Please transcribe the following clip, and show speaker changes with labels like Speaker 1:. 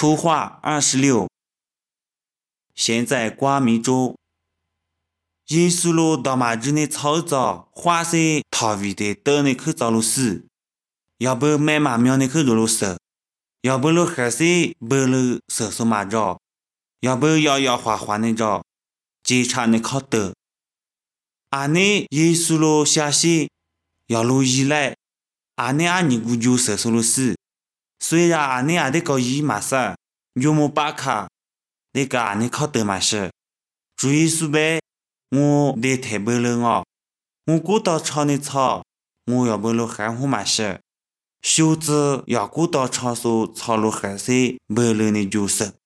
Speaker 1: 图画26。现在光明中，耶稣路到马日内操作花色逃避的等你去找路死，要不买马苗的去入路死，要不路黑色不路色素马着，要不摇摇花花的着，检查的靠得。阿内耶稣路下些要路依赖，阿内阿尼古就色素路死，虽然阿内阿的高一马上，有木巴卡，那个阿内靠得马事，注意苏呗。我得太不了哦，我过到场的草，我要不了含糊嘛事，袖子要过到场所草路还是不了的就是。